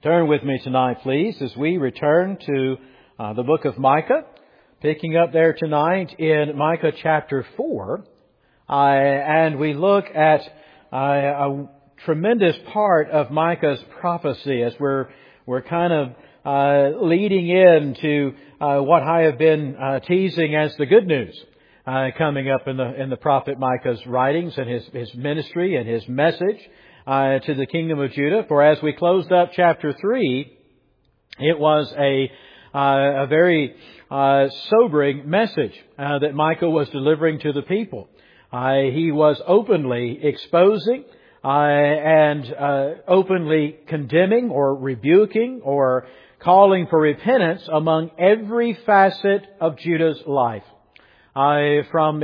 Turn with me tonight, please, as we return to the book of Micah, picking up there tonight in Micah chapter 4. And we look at a tremendous part of Micah's prophecy as we're kind of leading into what I have been teasing as the good news coming up in the prophet Micah's writings and his ministry and his message to the kingdom of Judah. For as we closed up chapter 3, it was a very sobering message that Micah was delivering to the people. He was openly exposing and openly condemning or rebuking or calling for repentance among every facet of Judah's life. From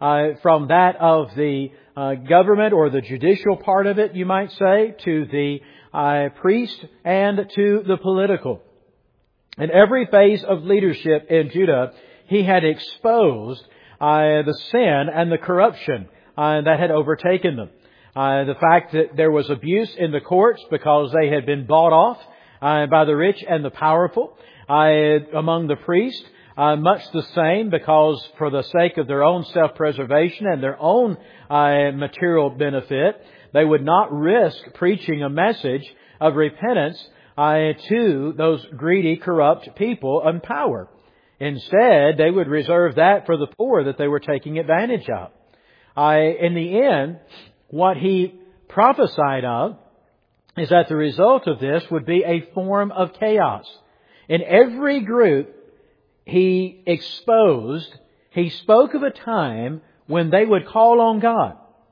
that of the government or the judicial part of it, you might say, to the priest and to the political. In every phase of leadership in Judah, he had exposed the sin and the corruption that had overtaken them. The fact that there was abuse in the courts because they had been bought off by the rich and the powerful. Among the priests, much the same, because for the sake of their own self-preservation and their own material benefit, they would not risk preaching a message of repentance to those greedy, corrupt people in power. Instead, they would reserve that for the poor that they were taking advantage of. In the end, what he prophesied of is that the result of this would be a form of chaos. In every group he exposed, he spoke of a time when they would call on God,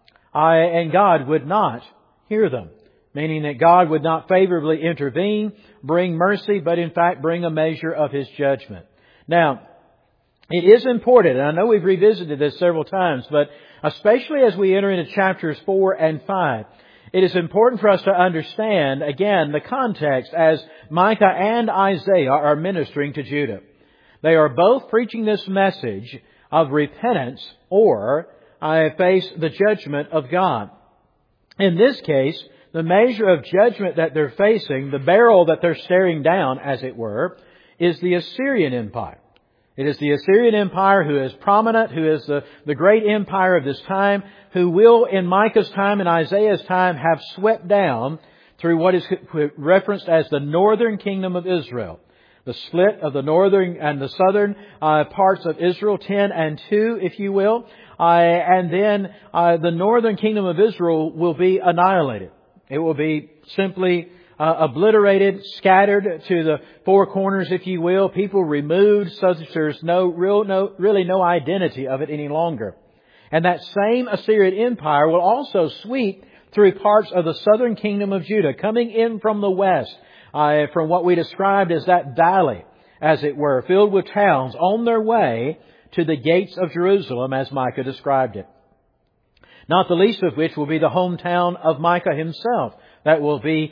and God would not hear them. Meaning that God would not favorably intervene, bring mercy, but in fact bring a measure of His judgment. Now, it is important, and I know we've revisited this several times, but especially as we enter into chapters 4 and 5, it is important for us to understand, again, the context as Micah and Isaiah are ministering to Judah. They are both preaching this message of repentance or face the judgment of God. In this case, the measure of judgment that they're facing, the barrel that they're staring down, as it were, is the Assyrian Empire. It is the Assyrian Empire who is prominent, who is the great empire of this time, who will, in Micah's time and Isaiah's time, have swept down through what is referenced as the northern kingdom of Israel. The split of the northern and the southern parts of Israel, 10 and 2, if you will. And then the northern kingdom of Israel will be annihilated. It will be simply obliterated, scattered to the four corners, if you will. People removed so that there's really no identity of it any longer. And that same Assyrian Empire will also sweep through parts of the southern kingdom of Judah, coming in from the west, from what we described as that valley, as it were, filled with towns on their way to the gates of Jerusalem, as Micah described it. Not the least of which will be the hometown of Micah himself, that will be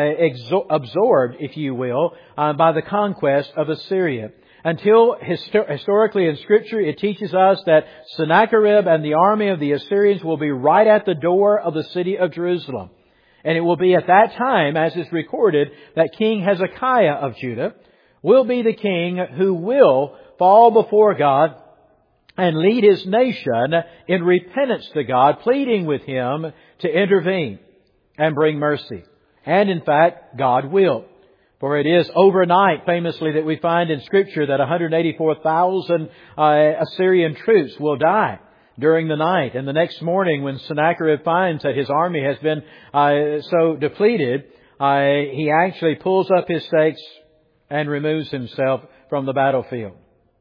absorbed, if you will, by the conquest of Assyria. Until historically in Scripture it teaches us that Sennacherib and the army of the Assyrians will be right at the door of the city of Jerusalem. And it will be at that time, as is recorded, that King Hezekiah of Judah will be the king who will fall before God and lead his nation in repentance to God, pleading with Him to intervene and bring mercy. And in fact, God will. For it is overnight, famously, that we find in Scripture that 184,000 Assyrian troops will die during the night. And the next morning, when Sennacherib finds that his army has been so depleted, he actually pulls up his stakes and removes himself from the battlefield.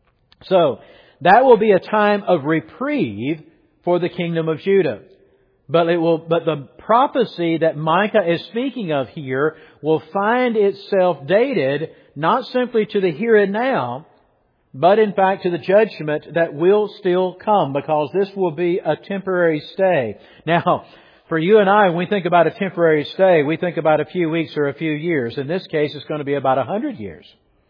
So, that will be a time of reprieve for the kingdom of Judah. But the prophecy that Micah is speaking of here will find itself dated not simply to the here and now, but in fact to the judgment that will still come, because this will be a temporary stay. Now, for you and I, when we think about a temporary stay, we think about a few weeks or a few years. In this case, it's going to be about 100 years.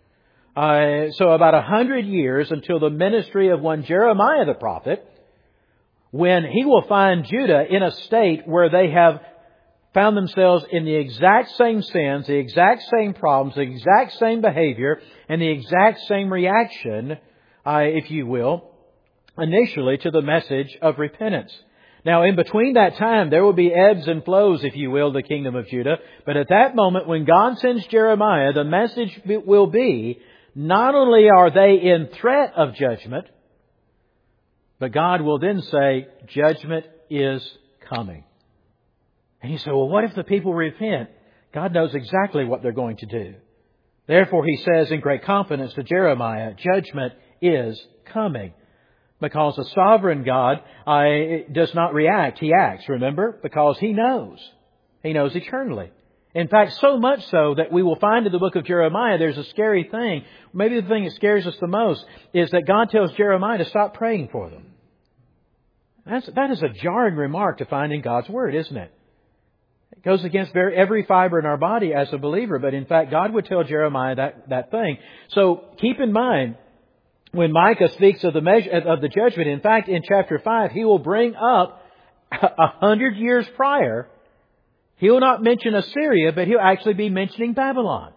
So about 100 years until the ministry of one Jeremiah the prophet, when he will find Judah in a state where they have found themselves in the exact same sins, the exact same problems, the exact same behavior, and the exact same reaction, if you will, initially to the message of repentance. Now, in between that time, there will be ebbs and flows, if you will, the kingdom of Judah. But at that moment, when God sends Jeremiah, the message will be, not only are they in threat of judgment, but God will then say, judgment is coming. And you say, well, what if the people repent? God knows exactly what they're going to do. Therefore, He says in great confidence to Jeremiah, judgment is coming. Because the sovereign God does not react. He acts, remember? Because He knows. He knows eternally. In fact, so much so that we will find in the book of Jeremiah there's a scary thing. Maybe the thing that scares us the most is that God tells Jeremiah to stop praying for them. That is a jarring remark to find in God's Word, isn't it? It goes against every fiber in our body as a believer. But in fact, God would tell Jeremiah that thing. So keep in mind, when Micah speaks of the judgment, in fact, in chapter 5, he will bring up 100 years prior. He will not mention Assyria, but he'll actually be mentioning Babylon.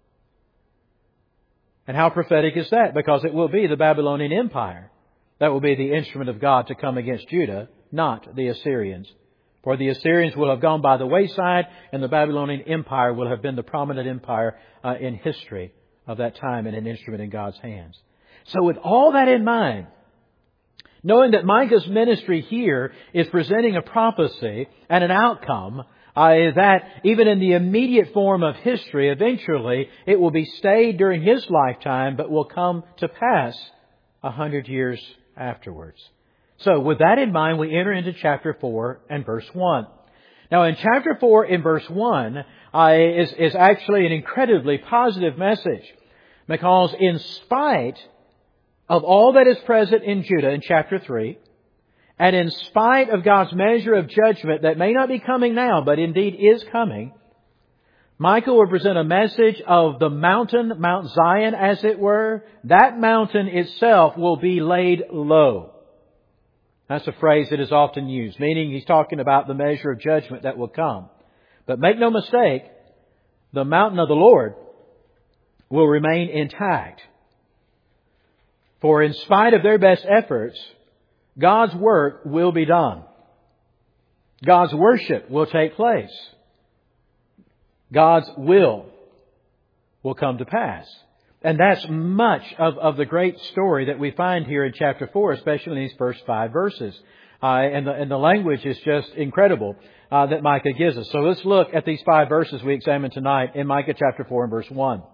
And how prophetic is that? Because it will be the Babylonian Empire that will be the instrument of God to come against Judah, not the Assyrians. For the Assyrians will have gone by the wayside, and the Babylonian Empire will have been the prominent empire in history of that time and an instrument in God's hands. So with all that in mind, knowing that Micah's ministry here is presenting a prophecy and an outcome that even in the immediate form of history, eventually it will be stayed during his lifetime, but will come to pass 100 years afterwards. So with that in mind, we enter into chapter 4 and verse 1. Now in chapter 4 in verse 1 is actually an incredibly positive message. Because in spite of all that is present in Judah in chapter 3, and in spite of God's measure of judgment that may not be coming now, but indeed is coming, Micah will present a message of the mountain, Mount Zion as it were. That mountain itself will be laid low. That's a phrase that is often used, meaning he's talking about the measure of judgment that will come. But make no mistake, the mountain of the Lord will remain intact. For in spite of their best efforts, God's work will be done. God's worship will take place. God's will come to pass. And that's much of the great story that we find here in chapter 4, especially in these first 5 verses. And the language is just incredible that Micah gives us. So let's look at these 5 verses we examined tonight in Micah chapter 4 and verse 1.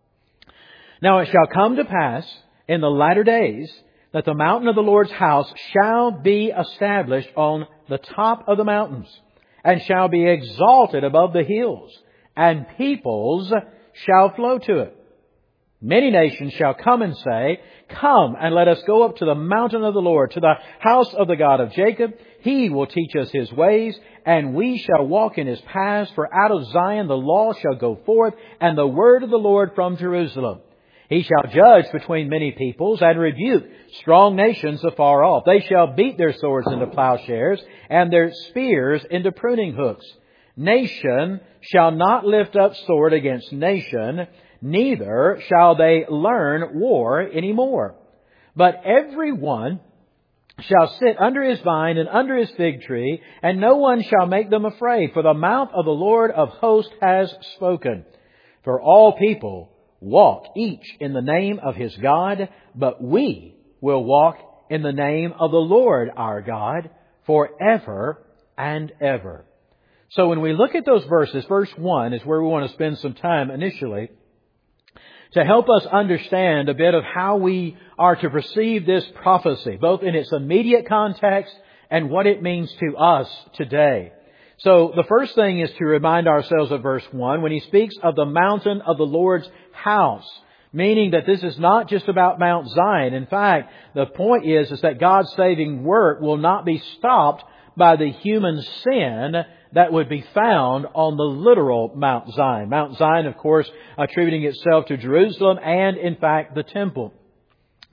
Now it shall come to pass in the latter days that the mountain of the Lord's house shall be established on the top of the mountains, and shall be exalted above the hills, and peoples shall flow to it. Many nations shall come and say, Come and let us go up to the mountain of the Lord, to the house of the God of Jacob. He will teach us His ways, and we shall walk in His paths. For out of Zion the law shall go forth, and the word of the Lord from Jerusalem. He shall judge between many peoples and rebuke strong nations afar off. They shall beat their swords into plowshares and their spears into pruning hooks. Nation shall not lift up sword against nation, neither shall they learn war any more. But every one shall sit under his vine and under his fig tree, and no one shall make them afraid, for the mouth of the Lord of hosts has spoken. For all people walk each in the name of his God, but we will walk in the name of the Lord our God forever and ever. So when we look at those verses, verse 1 is where we want to spend some time initially to help us understand a bit of how we are to perceive this prophecy, both in its immediate context and what it means to us today. So the first thing is to remind ourselves of verse 1 when he speaks of the mountain of the Lord's house, meaning that this is not just about Mount Zion. In fact, the point is that God's saving work will not be stopped by the human sin that would be found on the literal Mount Zion. Mount Zion, of course, attributing itself to Jerusalem and, in fact, the temple.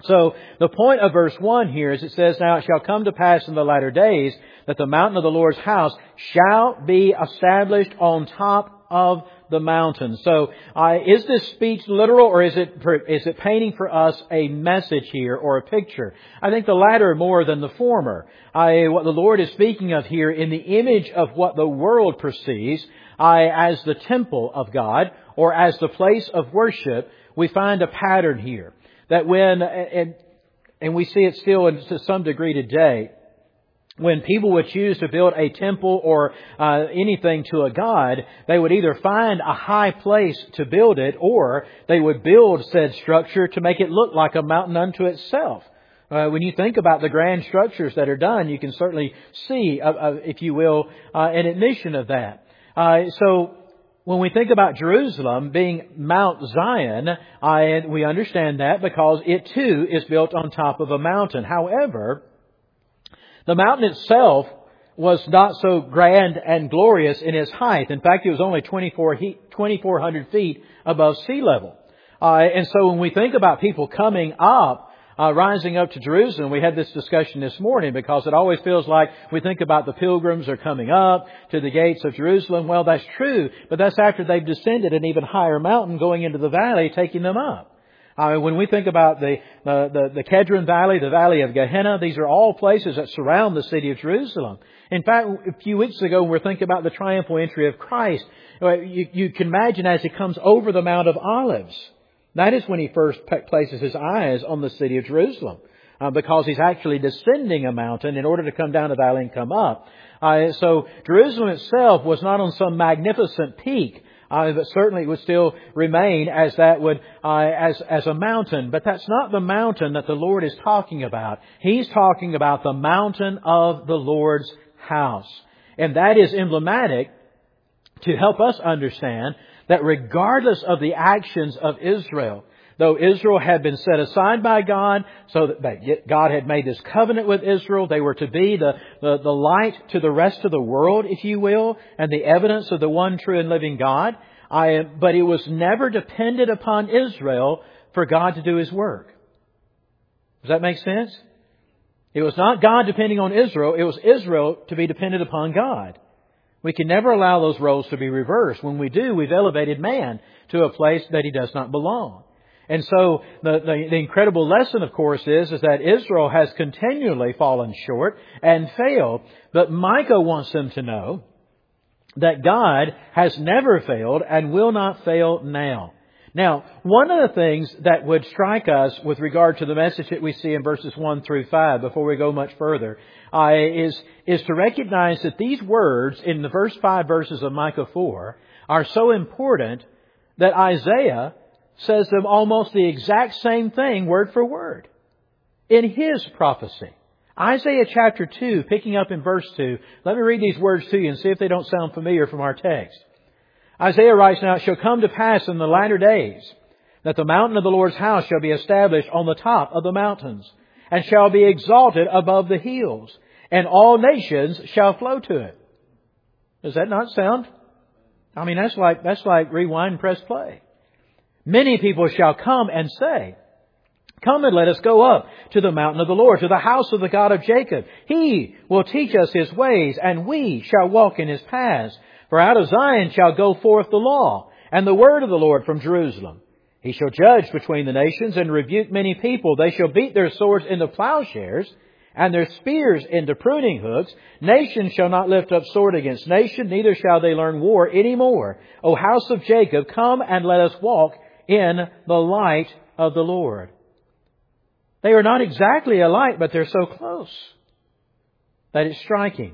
So the point of verse 1 here is it says, "Now it shall come to pass in the latter days that the mountain of the Lord's house shall be established on top of the mountain." So is this speech literal, or is it painting for us a message here or a picture? I think the latter more than the former. What the Lord is speaking of here in the image of what the world perceives as the temple of God or as the place of worship, we find a pattern here. That when, and we see it still to some degree today, when people would choose to build a temple or anything to a god, they would either find a high place to build it, or they would build said structure to make it look like a mountain unto itself. When you think about the grand structures that are done, you can certainly see, if you will, an admission of that. So when we think about Jerusalem being Mount Zion, we understand that because it too is built on top of a mountain. However, the mountain itself was not so grand and glorious in its height. In fact, it was only 2,400 feet above sea level. And so when we think about people coming up, rising up to Jerusalem, we had this discussion this morning because it always feels like we think about the pilgrims are coming up to the gates of Jerusalem. Well, that's true, but that's after they've descended an even higher mountain going into the valley, taking them up. When we think about the Kedron Valley, the Valley of Gehenna, these are all places that surround the city of Jerusalem. In fact, a few weeks ago, when we were thinking about the triumphal entry of Christ, you can imagine as He comes over the Mount of Olives, that is when He first places His eyes on the city of Jerusalem, because He's actually descending a mountain in order to come down the valley and come up. So Jerusalem itself was not on some magnificent peak, but certainly it would still remain as that would as a mountain. But that's not the mountain that the Lord is talking about. He's talking about the mountain of the Lord's house, and that is emblematic to help us understand that regardless of the actions of Israel, though Israel had been set aside by God, so that God had made this covenant with Israel, they were to be the light to the rest of the world, if you will, and the evidence of the one true and living God. But it was never dependent upon Israel for God to do His work. Does that make sense? It was not God depending on Israel. It was Israel to be dependent upon God. We can never allow those roles to be reversed. When we do, we've elevated man to a place that he does not belong. And so the incredible lesson, of course, is that Israel has continually fallen short and failed. But Micah wants them to know that God has never failed and will not fail now. Now, one of the things that would strike us with regard to the message that we see in verses 1 through 5, before we go much further, is to recognize that these words in the first 5 verses of Micah 4 are so important that Isaiah says them almost the exact same thing, word for word, in his prophecy. Isaiah chapter 2, picking up in verse 2, let me read these words to you and see if they don't sound familiar from our text. Isaiah writes, "Now it shall come to pass in the latter days that the mountain of the Lord's house shall be established on the top of the mountains, and shall be exalted above the hills, and all nations shall flow to it." Does that not sound? I mean, that's like rewind and press play. "Many people shall come and say, 'Come and let us go up to the mountain of the Lord, to the house of the God of Jacob. He will teach us His ways, and we shall walk in His paths. For out of Zion shall go forth the law, and the word of the Lord from Jerusalem. He shall judge between the nations and rebuke many people. They shall beat their swords into plowshares, and their spears into pruning hooks. Nation shall not lift up sword against nation, neither shall they learn war any more. O house of Jacob, come and let us walk in the light of the Lord.'" They are not exactly alike, but they're so close that it's striking.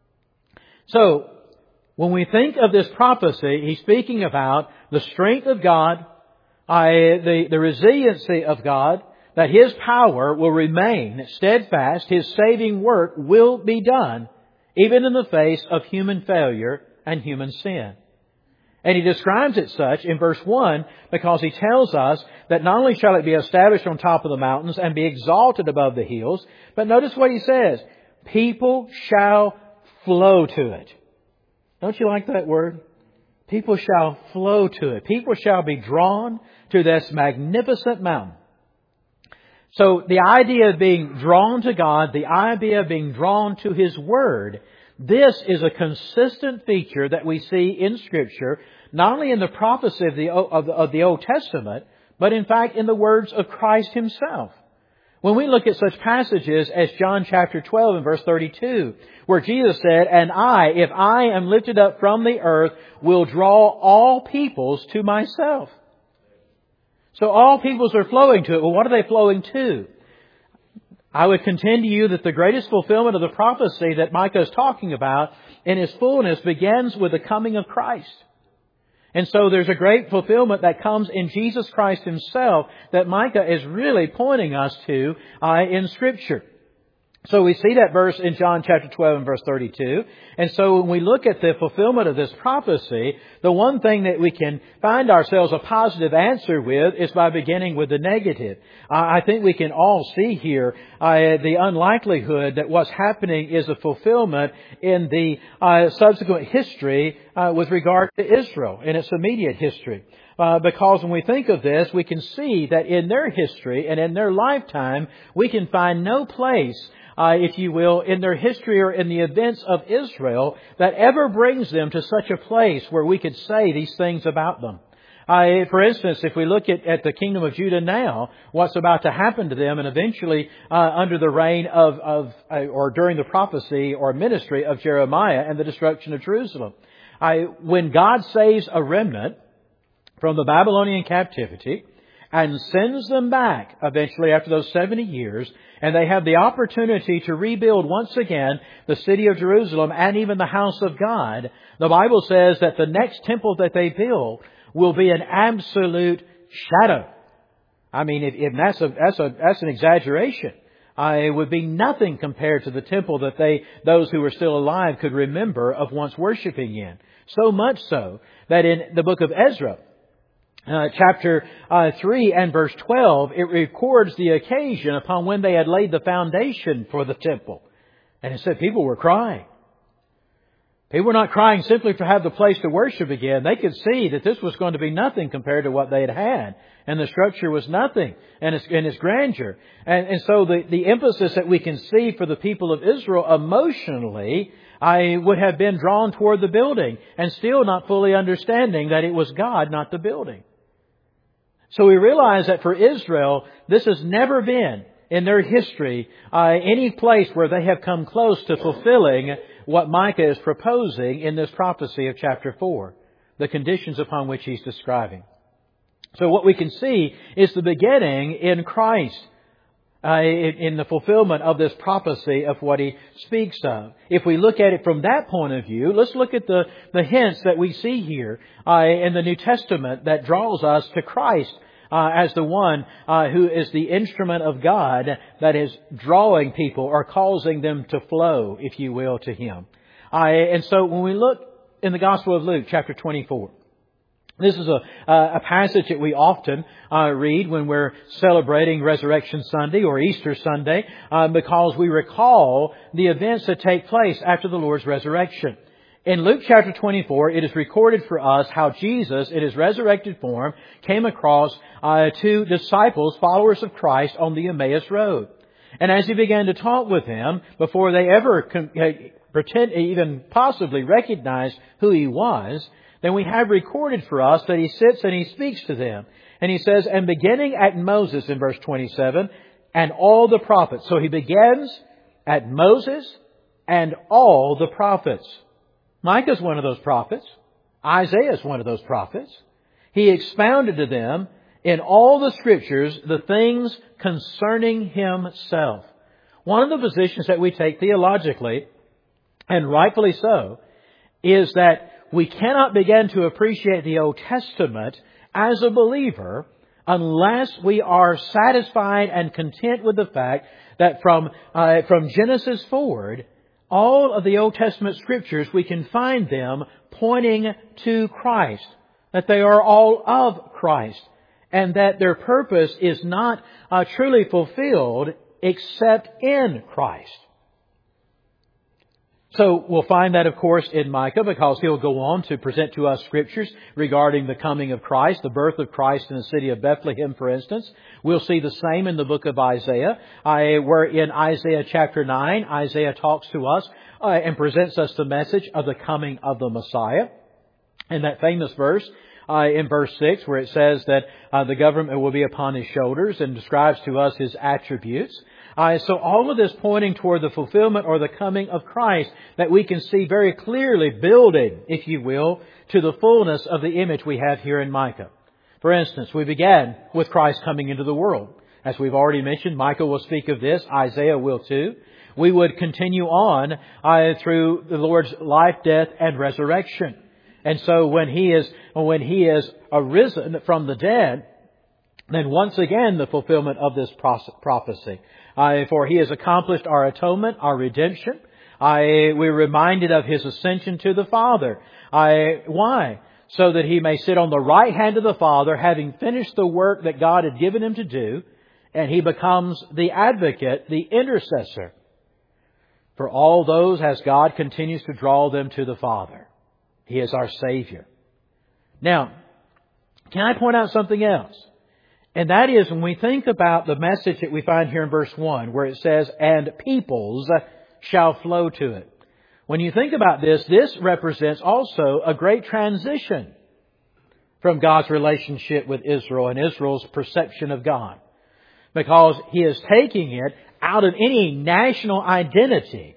So, when we think of this prophecy, he's speaking about the strength of God, the resiliency of God, that His power will remain steadfast, His saving work will be done, even in the face of human failure and human sin. And he describes it such in verse 1 because he tells us that not only shall it be established on top of the mountains and be exalted above the hills, but notice what he says, people shall flow to it. Don't you like that word? People shall flow to it. People shall be drawn to this magnificent mountain. So the idea of being drawn to God, the idea of being drawn to His Word, this is a consistent feature that we see in Scripture, not only in the prophecy of the Old Testament, but in fact in the words of Christ Himself. When we look at such passages as John chapter 12 and verse 32, where Jesus said, "And I, if I am lifted up from the earth, will draw all peoples to myself." So all peoples are flowing to it. Well, what are they flowing to? I would contend to you that the greatest fulfillment of the prophecy that Micah is talking about in its fullness begins with the coming of Christ. And so there's a great fulfillment that comes in Jesus Christ Himself that Micah is really pointing us to in Scripture. So we see that verse in John chapter 12 and verse 32. And so when we look at the fulfillment of this prophecy, the one thing that we can find ourselves a positive answer with is by beginning with the negative. I think we can all see here the unlikelihood that what's happening is a fulfillment in the subsequent history with regard to Israel in its immediate history. Because when we think of this, we can see that in their history and in their lifetime, we can find no place, if you will, in their history or in the events of Israel that ever brings them to such a place where we could say these things about them. For instance, if we look at the kingdom of Judah now, what's about to happen to them and eventually under the reign or during the prophecy or ministry of Jeremiah and the destruction of Jerusalem. When God saves a remnant from the Babylonian captivity and sends them back eventually after those 70 years, and they have the opportunity to rebuild once again the city of Jerusalem and even the house of God, the Bible says that the next temple that they build will be an absolute shadow. I mean, if that's an exaggeration. It would be nothing compared to the temple that those who were still alive could remember of once worshiping in. So much so that in the book of Ezra, chapter 3 and verse 12, it records the occasion upon when they had laid the foundation for the temple. And it said people were crying. People were not crying simply to have the place to worship again. They could see that this was going to be nothing compared to what they had had. And the structure was nothing in its grandeur. And so the emphasis that we can see for the people of Israel emotionally, I would have been drawn toward the building and still not fully understanding that it was God, not the building. So we realize that for Israel, this has never been in their history any place where they have come close to fulfilling what Micah is proposing in this prophecy of chapter 4, the conditions upon which he's describing. So what we can see is the beginning in Christ, in the fulfillment of this prophecy of what he speaks of. If we look at it from that point of view, let's look at the hints that we see here in the New Testament that draws us to Christ as the one who is the instrument of God that is drawing people or causing them to flow, if you will, to Him. And so when we look in the Gospel of Luke, chapter 24, this is a passage that we often read when we're celebrating Resurrection Sunday or Easter Sunday because we recall the events that take place after the Lord's resurrection. In Luke chapter 24, it is recorded for us how Jesus, in His resurrected form, came across two disciples, followers of Christ, on the Emmaus Road. And as He began to talk with them, before they ever even possibly recognized who He was, then we have recorded for us that He sits and He speaks to them. And He says, and beginning at Moses in verse 27, and all the prophets. So He begins at Moses and all the prophets. Micah is one of those prophets. Isaiah is one of those prophets. He expounded to them in all the Scriptures the things concerning Himself. One of the positions that we take theologically, and rightfully so, is that we cannot begin to appreciate the Old Testament as a believer unless we are satisfied and content with the fact that from Genesis forward, all of the Old Testament Scriptures, we can find them pointing to Christ, that they are all of Christ, and that their purpose is not truly fulfilled except in Christ. So we'll find that, of course, in Micah, because he'll go on to present to us scriptures regarding the coming of Christ, the birth of Christ in the city of Bethlehem, for instance. We'll see the same in the book of Isaiah. Where in Isaiah chapter 9, Isaiah talks to us and presents us the message of the coming of the Messiah. And that famous verse in verse 6, where it says that the government will be upon His shoulders, and describes to us His attributes. So all of this pointing toward the fulfillment or the coming of Christ that we can see very clearly building, if you will, to the fullness of the image we have here in Micah. For instance, we began with Christ coming into the world. As we've already mentioned, Micah will speak of this. Isaiah will too. We would continue on through the Lord's life, death, and resurrection. And so when He is arisen from the dead, then once again the fulfillment of this prophecy. For He has accomplished our atonement, our redemption. We're reminded of His ascension to the Father. Why? So that He may sit on the right hand of the Father, having finished the work that God had given Him to do, and He becomes the advocate, the intercessor for all those as God continues to draw them to the Father. He is our Savior. Now, can I point out something else? And that is, when we think about the message that we find here in verse 1, where it says, "And peoples shall flow to it." When you think about this, this represents also a great transition from God's relationship with Israel and Israel's perception of God. Because He is taking it out of any national identity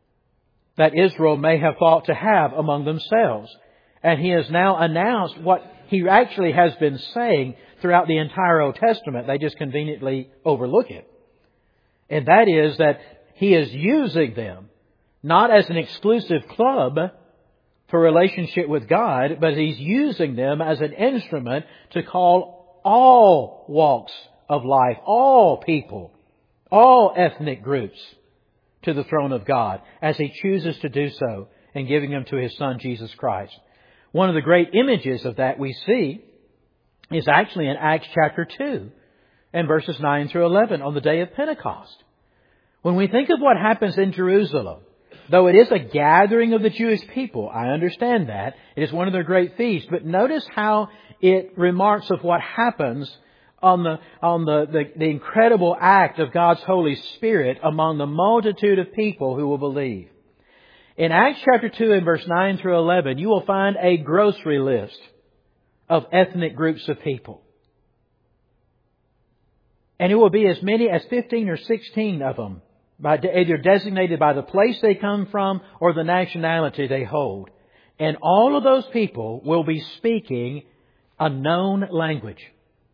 that Israel may have thought to have among themselves. And He has now announced what He actually has been saying throughout the entire Old Testament. They just conveniently overlook it. And that is that He is using them not as an exclusive club for relationship with God, but He's using them as an instrument to call all walks of life, all people, all ethnic groups to the throne of God, as He chooses to do so in giving them to His Son, Jesus Christ. One of the great images of that we see is actually in Acts chapter 2 and verses 9 through 11 on the day of Pentecost. When we think of what happens in Jerusalem, though it is a gathering of the Jewish people, I understand that. It is one of their great feasts. But notice how it remarks of what happens on the incredible act of God's Holy Spirit among the multitude of people who will believe. In Acts chapter 2 and verse 9 through 11, you will find a grocery list of ethnic groups of people. And it will be as many as 15 or 16 of them, either designated by the place they come from or the nationality they hold. And all of those people will be speaking a known language.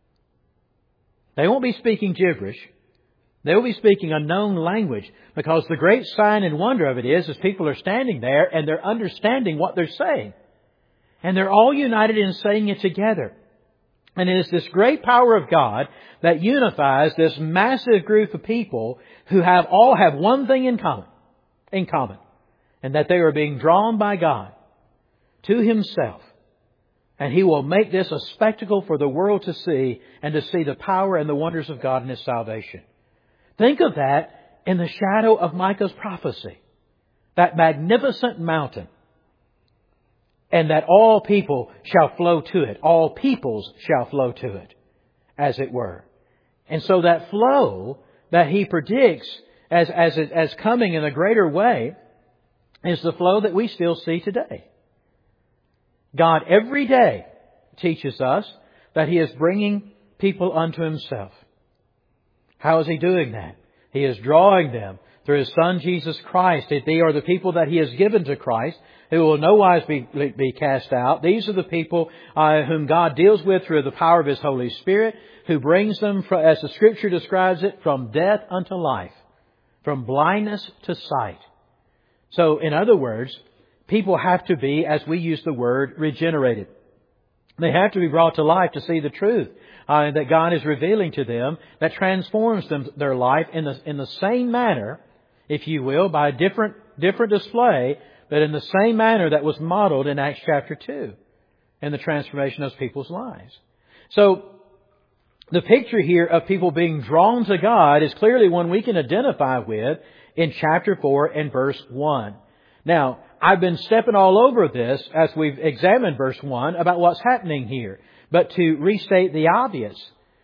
They won't be speaking gibberish. They will be speaking a known language, because the great sign and wonder of it is people are standing there and they're understanding what they're saying. And they're all united in saying it together. And it is this great power of God that unifies this massive group of people who all have one thing in common, and that they are being drawn by God to Himself. And He will make this a spectacle for the world to see, and to see the power and the wonders of God in His salvation. Think of that in the shadow of Micah's prophecy. That magnificent mountain. And that all people shall flow to it. All peoples shall flow to it, as it were. And so that flow that He predicts as coming in a greater way is the flow that we still see today. God every day teaches us that He is bringing people unto Himself. How is He doing that? He is drawing them through His Son Jesus Christ. They are the people that He has given to Christ, who will no wise be cast out. These are the people whom God deals with through the power of His Holy Spirit, who brings them, as the Scripture describes it, from death unto life, from blindness to sight. So, in other words, people have to be, as we use the word, regenerated. They have to be brought to life to see the truth that God is revealing to them, that transforms their life in the same manner, if you will, by a different display, but in the same manner that was modeled in Acts chapter 2, in the transformation of people's lives. So, the picture here of people being drawn to God is clearly one we can identify with in chapter 4 and verse 1. Now, I've been stepping all over this as we've examined verse 1 about what's happening here. But to restate the obvious,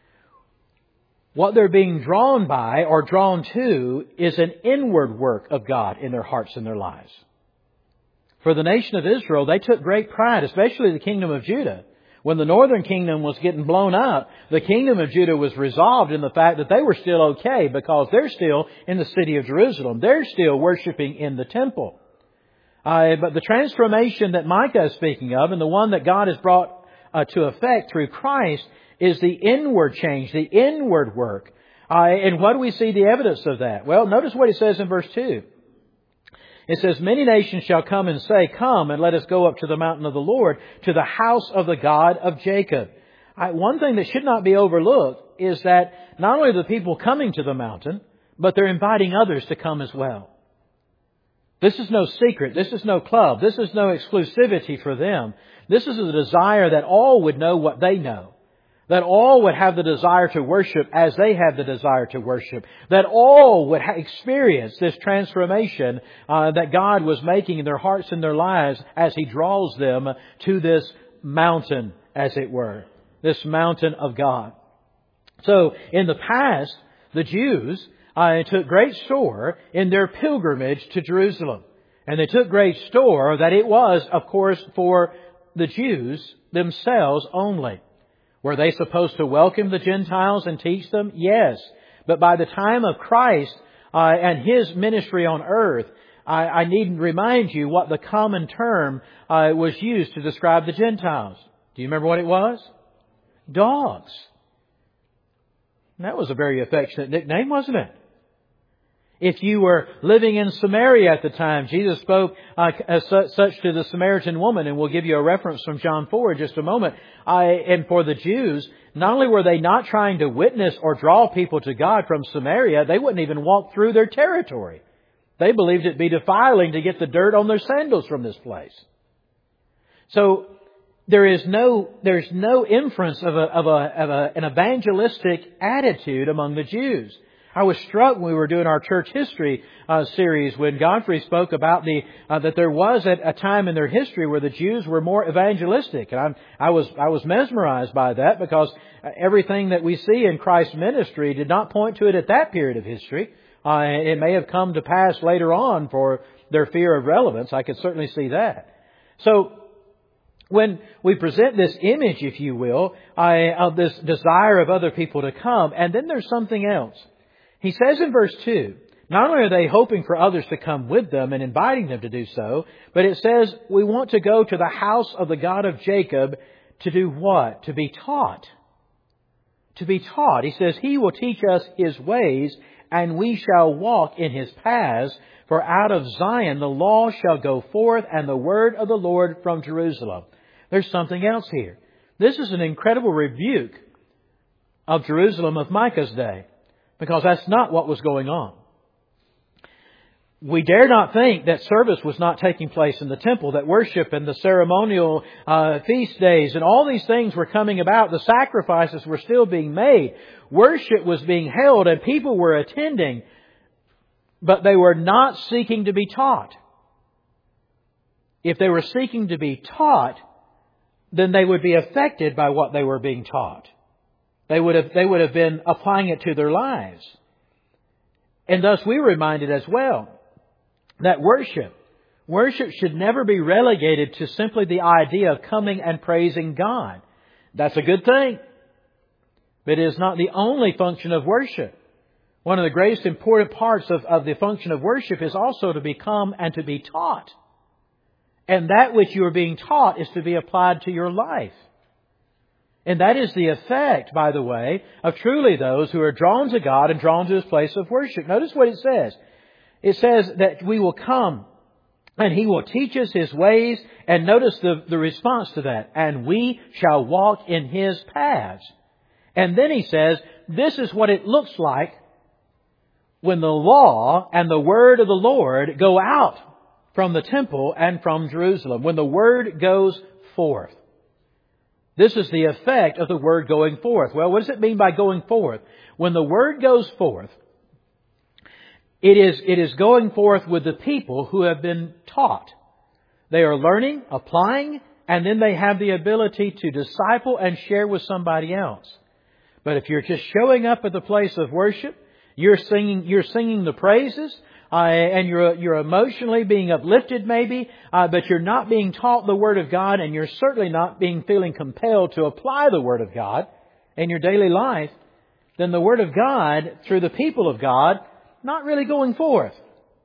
what they're being drawn by or drawn to is an inward work of God in their hearts and their lives. For the nation of Israel, they took great pride, especially the kingdom of Judah. When the northern kingdom was getting blown up, the kingdom of Judah was resolved in the fact that they were still okay because they're still in the city of Jerusalem. They're still worshiping in the temple. But the transformation that Micah is speaking of, and the one that God has brought to effect through Christ, is the inward change, the inward work. And what do we see the evidence of that? Well, notice what it says in verse 2. It says, "Many nations shall come and say, 'Come and let us go up to the mountain of the Lord, to the house of the God of Jacob.'" One thing that should not be overlooked is that not only are the people coming to the mountain, but they're inviting others to come as well. This is no secret. This is no club. This is no exclusivity for them. This is a desire that all would know what they know. That all would have the desire to worship as they have the desire to worship. That all would experience this transformation that God was making in their hearts and their lives as He draws them to this mountain, as it were. This mountain of God. So, in the past, the Jews took great store in their pilgrimage to Jerusalem. And they took great store that it was, of course, for the Jews themselves only. Were they supposed to welcome the Gentiles and teach them? Yes. But by the time of Christ and His ministry on earth, I needn't remind you what the common term was used to describe the Gentiles. Do you remember what it was? Dogs. That was a very affectionate nickname, wasn't it? If you were living in Samaria at the time, Jesus spoke as such to the Samaritan woman, and we'll give you a reference from John 4 in just a moment. And for the Jews, not only were they not trying to witness or draw people to God from Samaria, they wouldn't even walk through their territory. They believed it be defiling to get the dirt on their sandals from this place. So there's no inference of an evangelistic attitude among the Jews. I was struck when we were doing our church history series when Godfrey spoke about that there was a time in their history where the Jews were more evangelistic, and I was mesmerized by that because everything that we see in Christ's ministry did not point to it at that period of history. It may have come to pass later on for their fear of relevance. I could certainly see that. So when we present this image, if you will, of this desire of other people to come, and then there's something else. He says in verse 2, not only are they hoping for others to come with them and inviting them to do so, but it says we want to go to the house of the God of Jacob to do what? To be taught. To be taught. He says He will teach us His ways and we shall walk in His paths. For out of Zion the law shall go forth and the word of the Lord from Jerusalem. There's something else here. This is an incredible rebuke of Jerusalem of Micah's day. Because that's not what was going on. We dare not think that service was not taking place in the temple, that worship and the ceremonial feast days and all these things were coming about. The sacrifices were still being made. Worship was being held and people were attending. But they were not seeking to be taught. If they were seeking to be taught, then they would be affected by what they were being taught. They would have been applying it to their lives. And thus we were reminded as well that worship should never be relegated to simply the idea of coming and praising God. That's a good thing. But it is not the only function of worship. One of the greatest important parts of the function of worship is also to become and to be taught. And that which you are being taught is to be applied to your life. And that is the effect, by the way, of truly those who are drawn to God and drawn to His place of worship. Notice what it says. It says that we will come and He will teach us His ways. And notice the response to that. And we shall walk in His paths. And then He says, this is what it looks like when the law and the word of the Lord go out from the temple and from Jerusalem. When the word goes forth. This is the effect of the word going forth. Well, what does it mean by going forth? When the word goes forth, It is going forth with the people who have been taught. They are learning, applying, and then they have the ability to disciple and share with somebody else. But if you're just showing up at the place of worship, you're singing the praises, and you're emotionally being uplifted maybe, but you're not being taught the Word of God, and you're certainly not feeling compelled to apply the Word of God in your daily life, then the Word of God, through the people of God, not really going forth.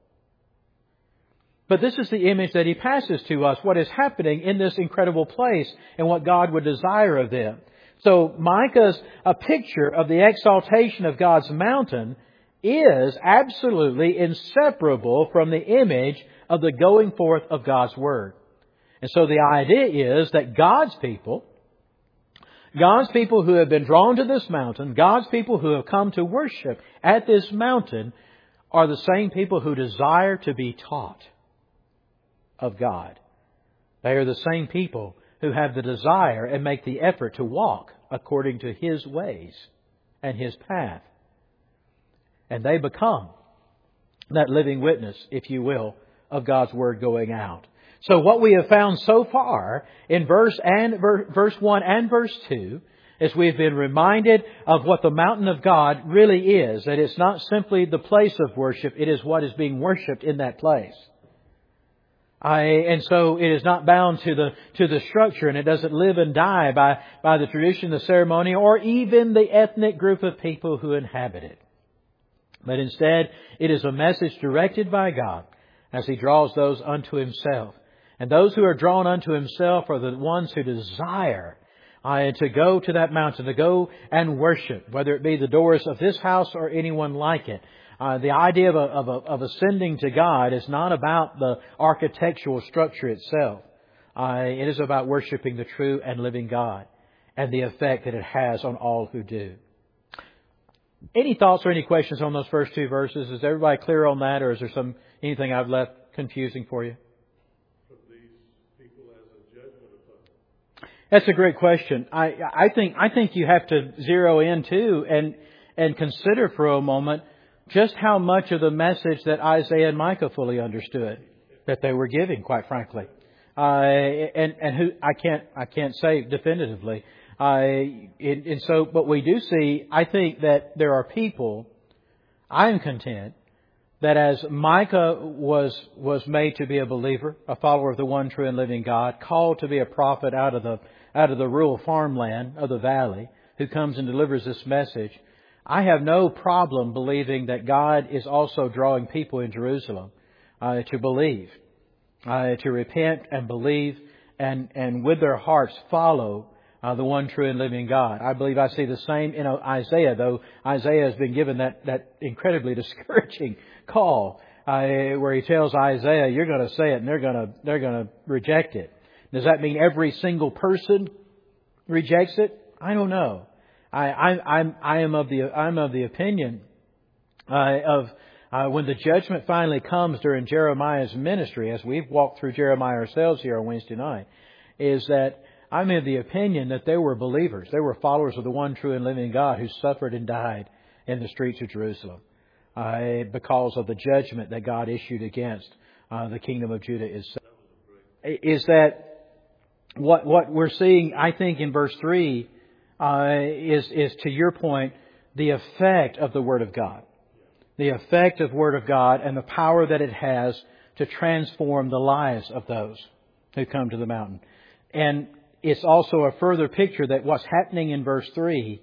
But this is the image that He passes to us, what is happening in this incredible place and what God would desire of them. So Micah's a picture of the exaltation of God's mountain is absolutely inseparable from the image of the going forth of God's Word. And so the idea is that God's people who have been drawn to this mountain, God's people who have come to worship at this mountain, are the same people who desire to be taught of God. They are the same people who have the desire and make the effort to walk according to His ways and His path. And they become that living witness, if you will, of God's Word going out. So what we have found so far in verse 1 and verse 2 is we've been reminded of what the mountain of God really is. That it's not simply the place of worship, it is what is being worshipped in that place. And so it is not bound to the structure, and it doesn't live and die by the tradition, the ceremony, or even the ethnic group of people who inhabit it. But instead, it is a message directed by God as He draws those unto Himself. And those who are drawn unto Himself are the ones who desire to go to that mountain, to go and worship, whether it be the doors of this house or anyone like it. The idea of ascending to God is not about the architectural structure itself. It is about worshiping the true and living God and the effect that it has on all who do. Any thoughts or any questions on those first two verses? Is everybody clear on that, or is there anything I've left confusing for you? That's a great question. I think you have to zero in too and consider for a moment just how much of the message that Isaiah and Micah fully understood that they were giving, quite frankly, and who I can't say definitively. And so, but we do see, I think that there are people. I am content that as Micah was made to be a believer, a follower of the one true and living God, called to be a prophet out of the rural farmland of the valley, who comes and delivers this message, I have no problem believing that God is also drawing people in Jerusalem to believe, to repent and believe, and with their hearts follow the one true and living God. I believe I see the same in Isaiah, though Isaiah has been given that incredibly discouraging call where he tells Isaiah, "You're going to say it, and they're going to reject it." Does that mean every single person rejects it? I don't know. I'm of the opinion of when the judgment finally comes during Jeremiah's ministry, as we've walked through Jeremiah ourselves here on Wednesday night, is that I'm of the opinion that there were believers, there were followers of the one true and living God who suffered and died in the streets of Jerusalem because of the judgment that God issued against the kingdom of Judah itself. Is that what we're seeing, I think, in verse 3 is to your point, the effect of the Word of God. The effect of Word of God and the power that it has to transform the lives of those who come to the mountain. And it's also a further picture that what's happening in verse 3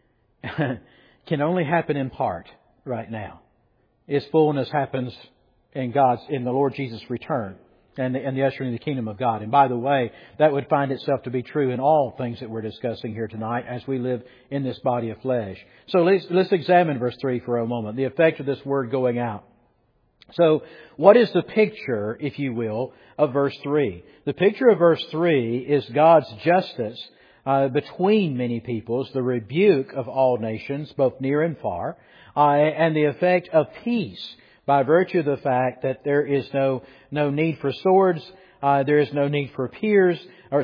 can only happen in part right now. Its fullness happens in the Lord Jesus' return and the ushering of the kingdom of God. And by the way, that would find itself to be true in all things that we're discussing here tonight as we live in this body of flesh. So let's examine verse 3 for a moment, the effect of this word going out. So what is the picture, if you will, of verse 3? The picture of verse 3 is God's justice between many peoples, the rebuke of all nations, both near and far, and the effect of peace by virtue of the fact that there is no need for swords, there is no need for spears,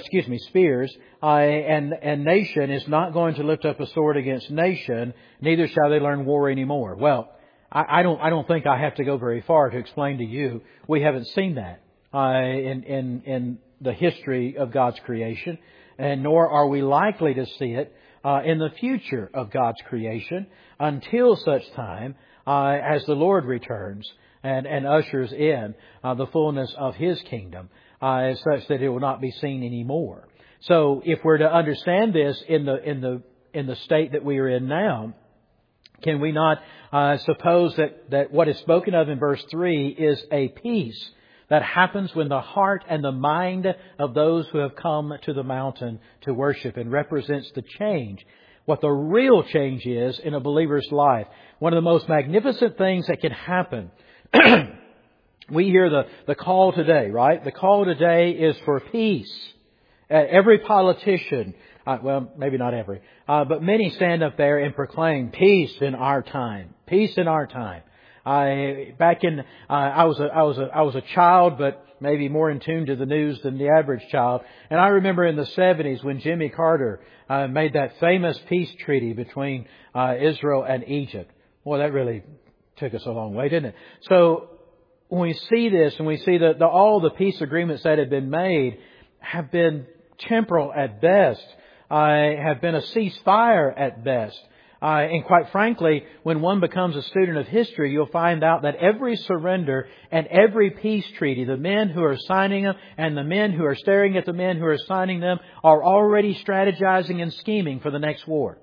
and nation is not going to lift up a sword against nation, neither shall they learn war anymore. Well, I don't think I have to go very far to explain to you. We haven't seen that in the history of God's creation, and nor are we likely to see it in the future of God's creation until such time as the Lord returns and ushers in the fullness of His kingdom, such that it will not be seen anymore. So, if we're to understand this in the state that we are in now, can we not suppose that what is spoken of in verse 3 is a peace that happens when the heart and the mind of those who have come to the mountain to worship, and represents the change, what the real change is in a believer's life? One of the most magnificent things that can happen. We hear the call today, right? The call today is for peace. Every politician, well, maybe not every, but many stand up there and proclaim peace in our time. Peace in our time. I was a child, but maybe more in tune to the news than the average child. And I remember in the 70s when Jimmy Carter made that famous peace treaty between Israel and Egypt. Boy, that really took us a long way, didn't it? So when we see this and we see that all the peace agreements that have been made have been temporal at best, have been a ceasefire at best. And quite frankly, when one becomes a student of history, you'll find out that every surrender and every peace treaty, the men who are signing them and the men who are staring at the men who are signing them, are already strategizing and scheming for the next war.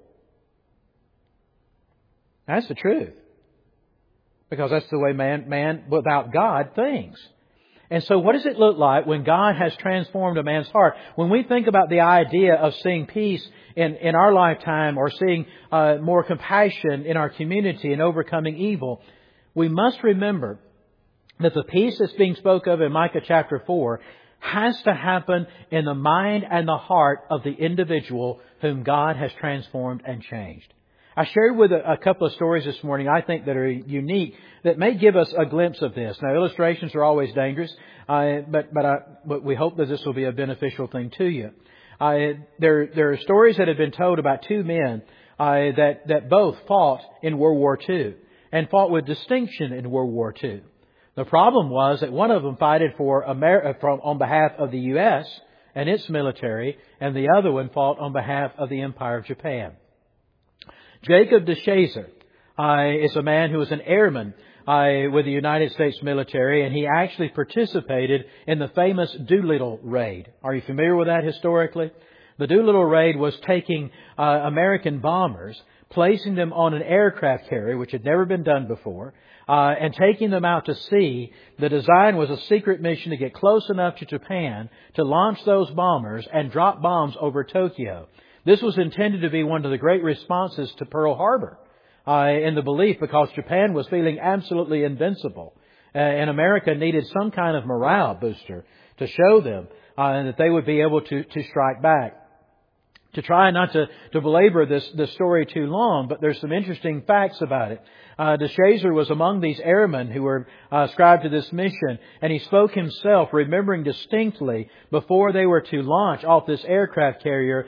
That's the truth. Because that's the way man without God thinks. And so what does it look like when God has transformed a man's heart? When we think about the idea of seeing peace in our lifetime, or seeing more compassion in our community and overcoming evil, we must remember that the peace that's being spoke of in Micah chapter 4 has to happen in the mind and the heart of the individual whom God has transformed and changed. I shared with a couple of stories this morning, I think, that are unique, that may give us a glimpse of this. Now, illustrations are always dangerous, but we hope that this will be a beneficial thing to you. There are stories that have been told about two men that both fought in World War II, and fought with distinction in World War II. The problem was that one of them fought on behalf of the U.S. and its military, and the other one fought on behalf of the Empire of Japan. Jacob DeShazer is a man who was an airman with the United States military, and he actually participated in the famous Doolittle raid. Are you familiar with that historically? The Doolittle raid was taking American bombers, placing them on an aircraft carrier, which had never been done before, and taking them out to sea. The design was a secret mission to get close enough to Japan to launch those bombers and drop bombs over Tokyo. This was intended to be one of the great responses to Pearl Harbor, in the belief, because Japan was feeling absolutely invincible, and America needed some kind of morale booster to show them that they would be able to strike back. To try not to belabor this story too long, but there's some interesting facts about it. DeShazer was among these airmen who were ascribed to this mission, and he spoke himself, remembering distinctly before they were to launch off this aircraft carrier,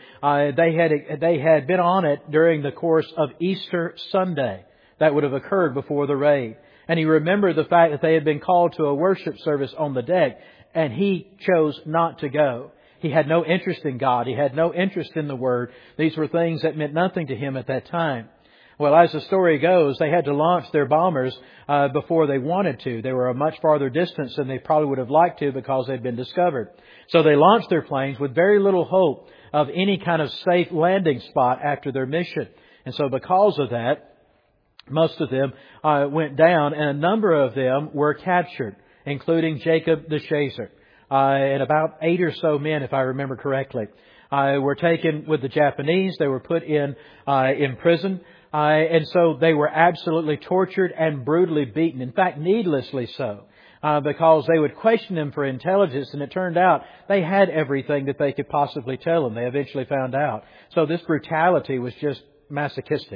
they had been on it during the course of Easter Sunday. That would have occurred before the raid. And he remembered the fact that they had been called to a worship service on the deck, and he chose not to go. He had no interest in God. He had no interest in the Word. These were things that meant nothing to him at that time. Well, as the story goes, they had to launch their bombers before they wanted to. They were a much farther distance than they probably would have liked to, because they'd been discovered. So they launched their planes with very little hope of any kind of safe landing spot after their mission. And so because of that, most of them went down, and a number of them were captured, including Jacob DeShazer. And about 8 or so men, if I remember correctly, were taken with the Japanese. They were put in prison. And so they were absolutely tortured and brutally beaten. In fact, needlessly so, because they would question them for intelligence, and it turned out they had everything that they could possibly tell them. They eventually found out. So this brutality was just masochistic.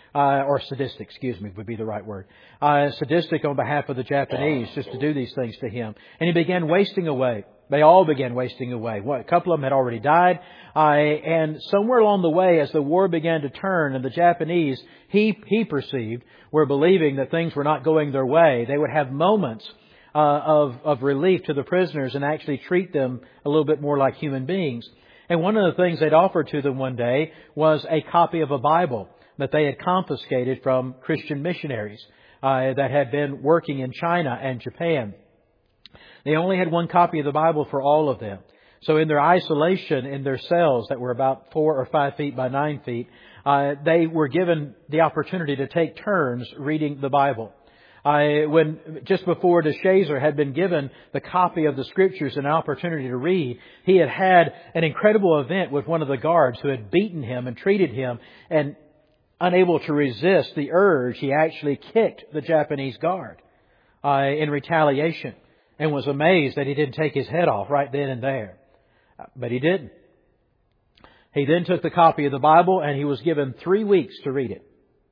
or sadistic, excuse me, would be the right word. Sadistic on behalf of the Japanese, just to do these things to him. And he began wasting away. They all began wasting away. A couple of them had already died. And somewhere along the way, as the war began to turn, and the Japanese, he perceived, were believing that things were not going their way, they would have moments of relief to the prisoners and actually treat them a little bit more like human beings. And one of the things they'd offered to them one day was a copy of a Bible that they had confiscated from Christian missionaries that had been working in China and Japan. They only had one copy of the Bible for all of them. So in their isolation, in their cells that were about 4 or 5 feet by 9 feet, they were given the opportunity to take turns reading the Bible. When just before DeShazer had been given the copy of the Scriptures and an opportunity to read, he had an incredible event with one of the guards who had beaten him and treated him, and unable to resist the urge, he actually kicked the Japanese guard in retaliation, and was amazed that he didn't take his head off right then and there. But he didn't. He then took the copy of the Bible and he was given 3 weeks to read it.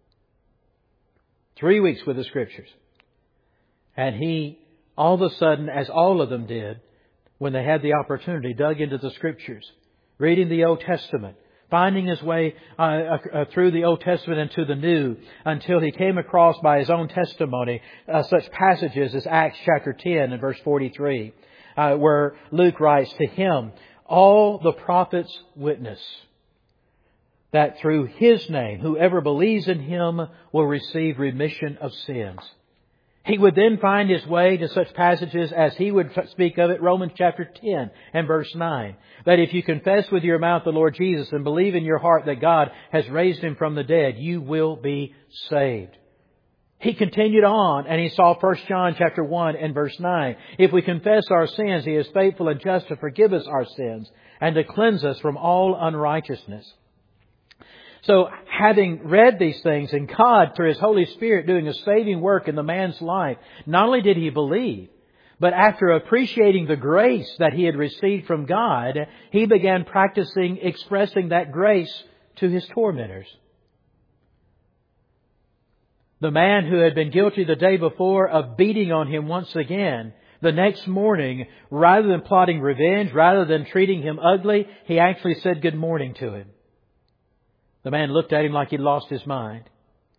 3 weeks with the Scriptures. And he, all of a sudden, as all of them did, when they had the opportunity, dug into the Scriptures, reading the Old Testament, finding his way through the Old Testament into the New, until he came across, by his own testimony, such passages as Acts chapter 10 and verse 43, where Luke writes, "To him all the prophets witness that through His name, whoever believes in Him will receive remission of sins." He would then find his way to such passages as he would speak of it, Romans chapter 10 and verse 9. That if you confess with your mouth the Lord Jesus and believe in your heart that God has raised Him from the dead, you will be saved. He continued on and he saw 1 John chapter 1 and verse 9. If we confess our sins, He is faithful and just to forgive us our sins and to cleanse us from all unrighteousness. So, having read these things, and God, through His Holy Spirit, doing a saving work in the man's life, not only did he believe, but after appreciating the grace that he had received from God, he began practicing expressing that grace to his tormentors. The man who had been guilty the day before of beating on him once again, the next morning, rather than plotting revenge, rather than treating him ugly, he actually said good morning to him. The man looked at him like he'd lost his mind.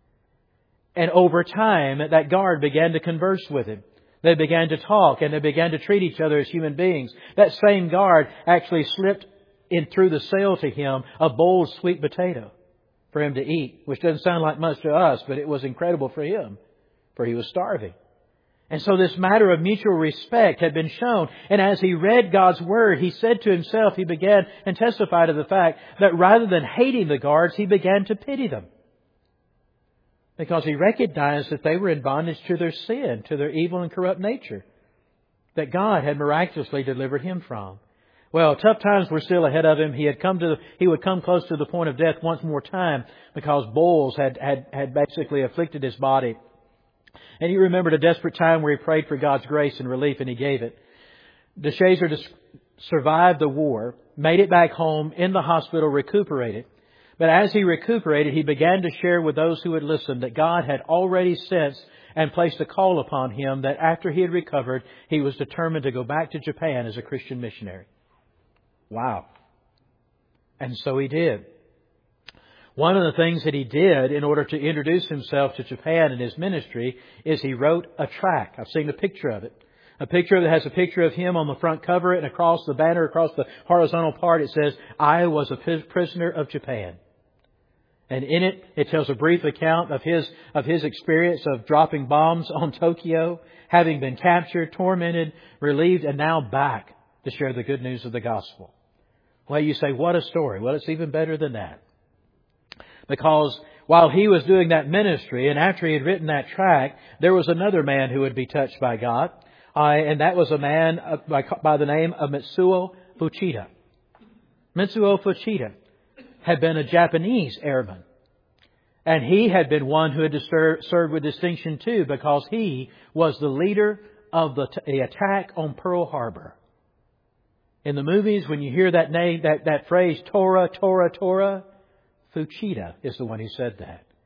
And over time, that guard began to converse with him. They began to talk and they began to treat each other as human beings. That same guard actually slipped in through the cell to him a bowl of sweet potato for him to eat, which doesn't sound like much to us, but it was incredible for him, for he was starving. And so this matter of mutual respect had been shown. And as he read God's Word, he said to himself, he began and testified to the fact that rather than hating the guards, he began to pity them. Because he recognized that they were in bondage to their sin, to their evil and corrupt nature, that God had miraculously delivered him from. Well, tough times were still ahead of him. He would come close to the point of death once more time because boils had basically afflicted his body. And he remembered a desperate time where he prayed for God's grace and relief, and He gave it. DeShazer survived the war, made it back home in the hospital, recuperated. But as he recuperated, he began to share with those who had listened that God had already sensed and placed a call upon him that after he had recovered, he was determined to go back to Japan as a Christian missionary. Wow. And so he did. One of the things that he did in order to introduce himself to Japan in his ministry is he wrote a tract. I've seen a picture of it. A picture that has a picture of him on the front cover, and across the banner, across the horizontal part, it says, "I was a prisoner of Japan." And in it, it tells a brief account of his experience of dropping bombs on Tokyo, having been captured, tormented, relieved, and now back to share the good news of the gospel. Well, you say, what a story. Well, it's even better than that. Because while he was doing that ministry, and after he had written that tract, there was another man who would be touched by God. And that was a man by the name of Mitsuo Fuchida. Mitsuo Fuchida had been a Japanese airman. And he had been one who had served with distinction too, because he was the leader of the attack on Pearl Harbor. In the movies, when you hear that name, that phrase, Tora, Tora, Tora, Fuchida is the one who said that.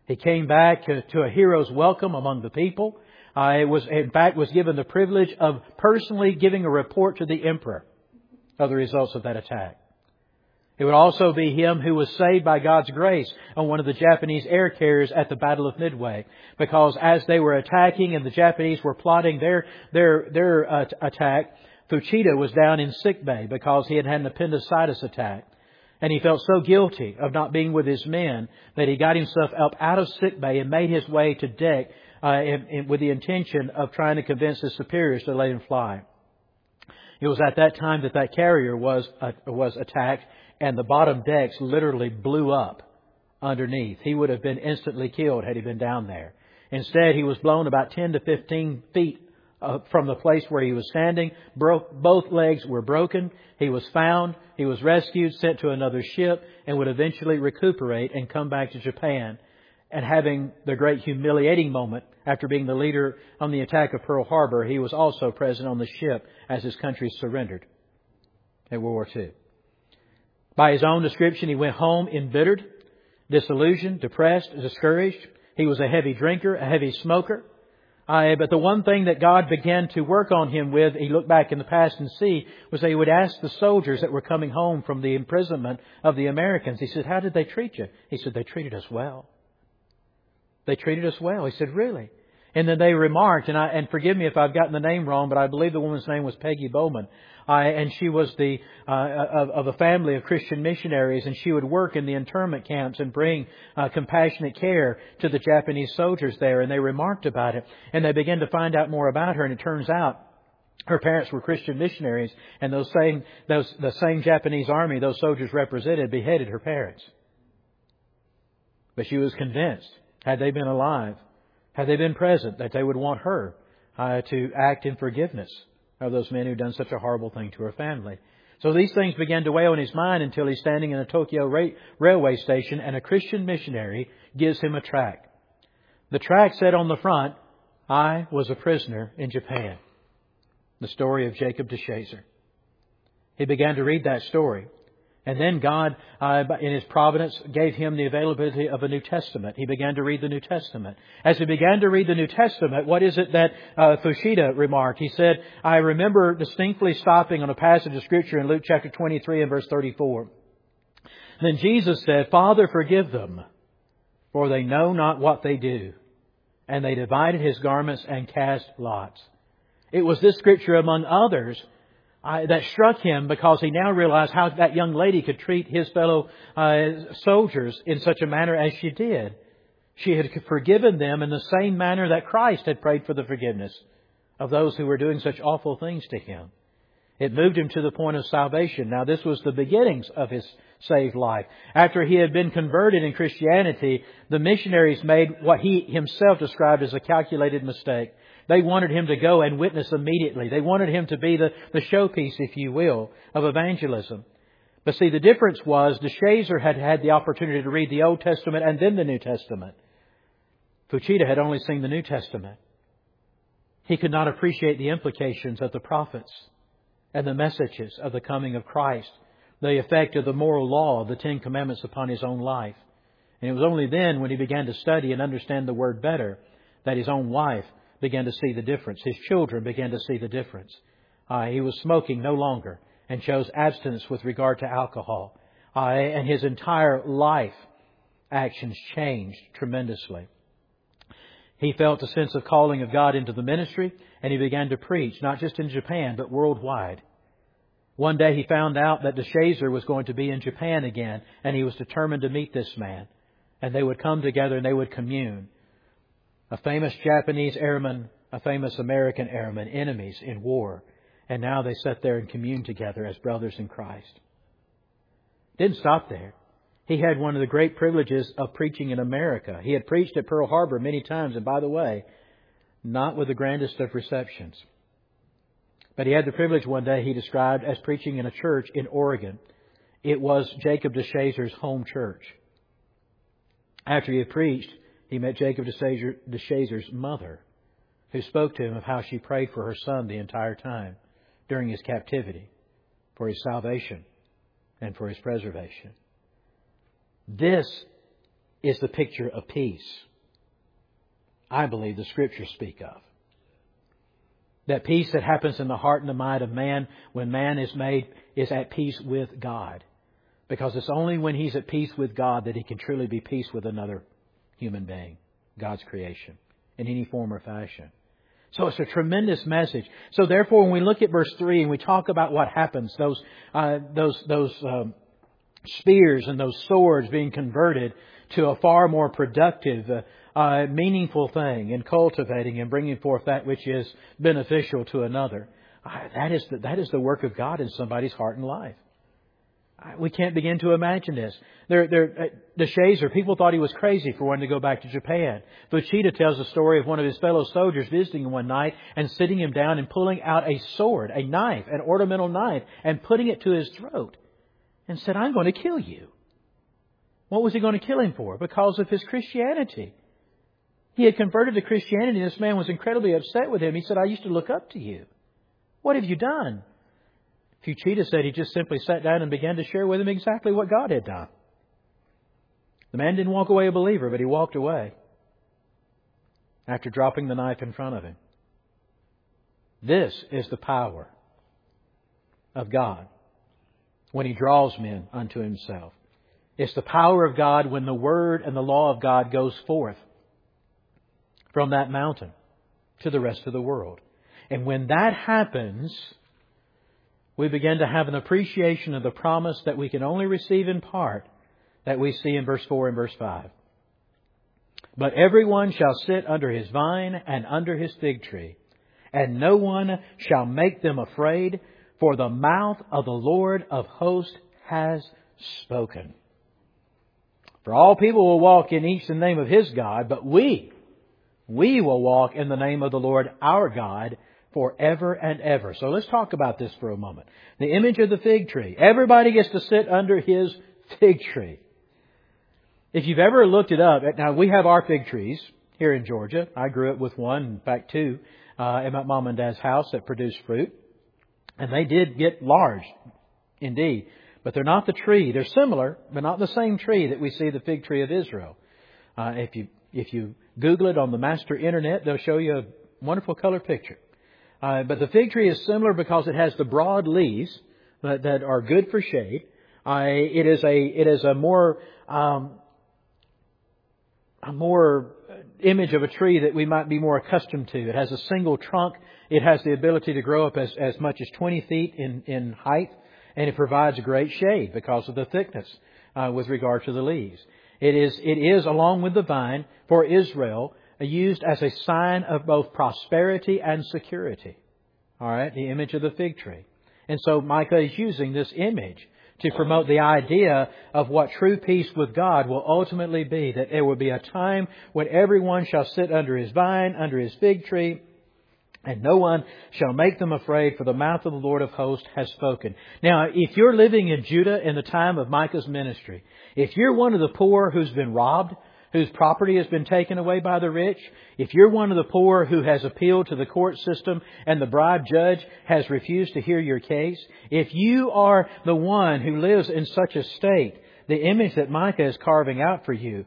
He came back to a hero's welcome among the people. Was given the privilege of personally giving a report to the emperor of the results of that attack. It would also be him who was saved by God's grace on one of the Japanese air carriers at the Battle of Midway. Because as they were attacking and the Japanese were plotting their attack, Fuchida was down in sick bay because he had had an appendicitis attack. And he felt so guilty of not being with his men that he got himself up out of sick bay and made his way to deck with the intention of trying to convince his superiors to let him fly. It was at that time that carrier was attacked, and the bottom decks literally blew up underneath. He would have been instantly killed had he been down there. Instead, he was blown about 10 to 15 feet from the place where he was standing. Both legs were broken. He was found. He was rescued, sent to another ship, and would eventually recuperate and come back to Japan. And having the great humiliating moment after being the leader on the attack of Pearl Harbor, he was also present on the ship as his country surrendered in World War II. By his own description, he went home embittered, disillusioned, depressed, discouraged. He was a heavy drinker, a heavy smoker. But the one thing that God began to work on him with, he looked back in the past and see, was that he would ask the soldiers that were coming home from the imprisonment of the Americans. He said, "How did they treat you?" He said, "They treated us well. They treated us well." He said, "Really?" And then they remarked, and forgive me if I've gotten the name wrong, but I believe the woman's name was Peggy Bowman. And she was of a family of Christian missionaries, and she would work in the internment camps and bring compassionate care to the Japanese soldiers there. And they remarked about it, and they began to find out more about her. And it turns out her parents were Christian missionaries, and the same Japanese army those soldiers represented beheaded her parents. But she was convinced, had they been alive, had they been present, that they would want her to act in forgiveness of those men who'd done such a horrible thing to her family. So these things began to weigh on his mind until he's standing in a Tokyo railway station and a Christian missionary gives him a tract. The tract said on the front, "I was a prisoner in Japan." The story of Jacob DeShazer. He began to read that story. And then God, in His providence, gave him the availability of a New Testament. He began to read the New Testament. As he began to read the New Testament, what is it that Fuchida remarked? He said, "I remember distinctly stopping on a passage of Scripture in Luke chapter 23 and verse 34. Then Jesus said, 'Father, forgive them, for they know not what they do.' And they divided His garments and cast lots." It was this Scripture, among others, that struck him, because he now realized how that young lady could treat his fellow soldiers in such a manner as she did. She had forgiven them in the same manner that Christ had prayed for the forgiveness of those who were doing such awful things to Him. It moved him to the point of salvation. Now, this was the beginnings of his saved life. After he had been converted in Christianity, the missionaries made what he himself described as a calculated mistake. They wanted him to go and witness immediately. They wanted him to be the showpiece, if you will, of evangelism. But see, the difference was DeShazer had had the opportunity to read the Old Testament and then the New Testament. Fuchida had only seen the New Testament. He could not appreciate the implications of the prophets and the messages of the coming of Christ, the effect of the moral law of the Ten Commandments upon his own life. And it was only then, when he began to study and understand the Word better, that his own wife began to see the difference. His children began to see the difference. He was smoking no longer and chose abstinence with regard to alcohol. And his entire life actions changed tremendously. He felt a sense of calling of God into the ministry, and he began to preach, not just in Japan, but worldwide. One day he found out that DeShazer was going to be in Japan again, and he was determined to meet this man. And they would come together and they would commune. A famous Japanese airman, a famous American airman, enemies in war. And now they sat there and communed together as brothers in Christ. Didn't stop there. He had one of the great privileges of preaching in America. He had preached at Pearl Harbor many times, and by the way, not with the grandest of receptions. But he had the privilege one day he described as preaching in a church in Oregon. It was Jacob DeShazer's home church. After he had preached, he met Jacob DeShazer's mother, who spoke to him of how she prayed for her son the entire time during his captivity, for his salvation and for his preservation. This is the picture of peace. I believe the Scriptures speak of. That peace that happens in the heart and the mind of man when man is at peace with God. Because it's only when he's at peace with God that he can truly be peace with another human being, God's creation, in any form or fashion. So it's a tremendous message. So therefore, when we look at verse 3 and we talk about what happens, those spears and those swords being converted to a far more productive, meaningful thing in cultivating and bringing forth that which is beneficial to another. That is the work of God in somebody's heart and life. We can't begin to imagine this. The Shazer, people thought he was crazy for wanting to go back to Japan. Fuchida tells the story of one of his fellow soldiers visiting him one night and sitting him down and pulling out a sword, a knife, an ornamental knife, and putting it to his throat and said, "I'm going to kill you." What was he going to kill him for? Because of his Christianity. He had converted to Christianity and this man was incredibly upset with him. He said, "I used to look up to you. What have you done?" Fuchida said he just simply sat down and began to share with him exactly what God had done. The man didn't walk away a believer, but he walked away after dropping the knife in front of him. This is the power of God when He draws men unto Himself. It's the power of God when the Word and the law of God goes forth from that mountain to the rest of the world. And when that happens, we begin to have an appreciation of the promise that we can only receive in part that we see in verse 4 and verse 5. "But everyone shall sit under his vine and under his fig tree, and no one shall make them afraid, for the mouth of the Lord of hosts has spoken." For all people will walk in each the name of his God, but we will walk in the name of the Lord our God forever and ever. So let's talk about this for a moment. The image of the fig tree. Everybody gets to sit under his fig tree. If you've ever looked it up, now we have our fig trees here in Georgia. I grew up with one, in fact 2, at my mom and dad's house that produced fruit. And they did get large, indeed. But they're not the tree. They're similar, but not the same tree that we see the fig tree of Israel. If you Google it on the master internet, they'll show you a wonderful color picture. But the fig tree is similar because it has the broad leaves that are good for shade. It is a more image of a tree that we might be more accustomed to. It has a single trunk. It has the ability to grow up as much as 20 feet in height, and it provides great shade because of the thickness with regard to the leaves. It is along with the vine for Israel, used as a sign of both prosperity and security. All right, the image of the fig tree. And so Micah is using this image to promote the idea of what true peace with God will ultimately be. That there will be a time when everyone shall sit under his vine, under his fig tree, and no one shall make them afraid, for the mouth of the Lord of hosts has spoken. Now, if you're living in Judah in the time of Micah's ministry, if you're one of the poor who's been robbed, whose property has been taken away by the rich, if you're one of the poor who has appealed to the court system and the bribed judge has refused to hear your case, if you are the one who lives in such a state, the image that Micah is carving out for you,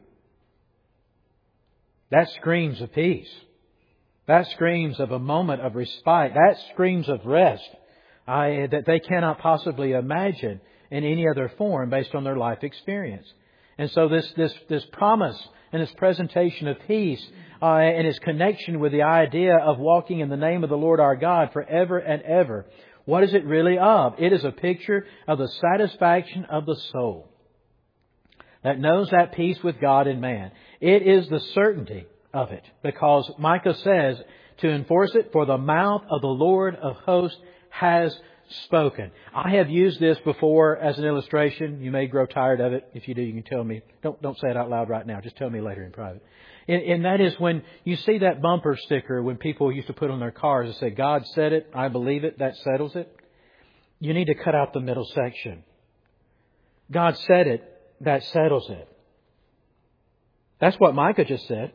that screams of peace. That screams of a moment of respite. That screams of rest that they cannot possibly imagine in any other form based on their life experience. And so this promise and this presentation of peace and its connection with the idea of walking in the name of the Lord our God forever and ever, what is it really of? It is a picture of the satisfaction of the soul that knows that peace with God and man. It is the certainty of it, because Micah says to enforce it, for the mouth of the Lord of hosts has spoken. I have used this before as an illustration. You may grow tired of it. If you do, you can tell me. Don't say it out loud right now. Just tell me later in private. And that is when you see that bumper sticker when people used to put on their cars that say, "God said it, I believe it, that settles it." You need to cut out the middle section. God said it, that settles it. That's what Micah just said.